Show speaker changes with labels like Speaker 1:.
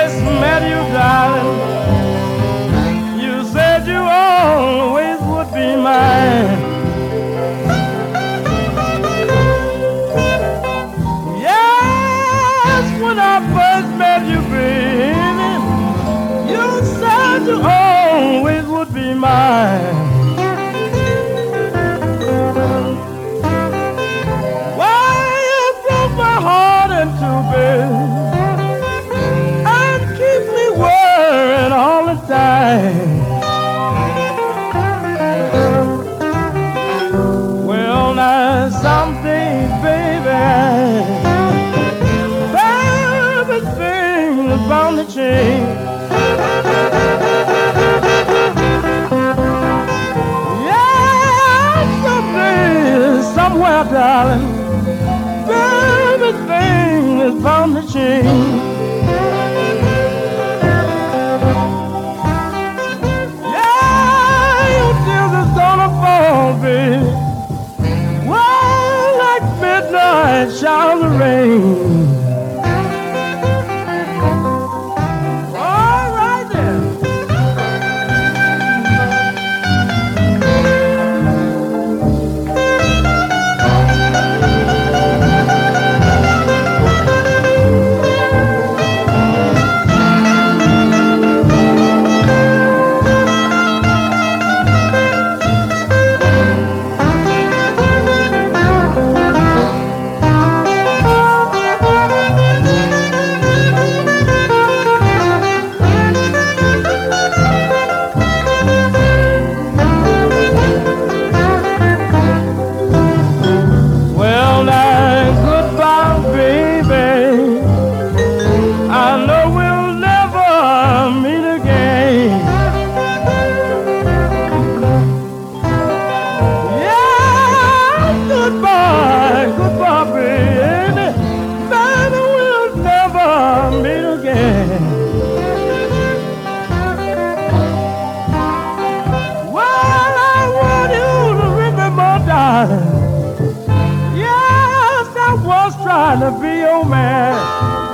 Speaker 1: first met you, darling, you said you always would be mine. Yes, when I first met you, baby, you said you always would be mine. Why you broke my heart in two, baby, and keep me worrying all the time. Well, now someday, baby, everything is bound to change. Yeah, someday, somewhere, darling, everything is bound to change. Yeah, your tears is gonna fall, baby, well, like midnight showers of rain. All right then. Well, now, goodbye, baby. I know we'll never meet again. Yeah, goodbye, goodbye, baby. Baby, we'll never meet again. Well, I want you to remember, darling, yes, I was trying to be your man.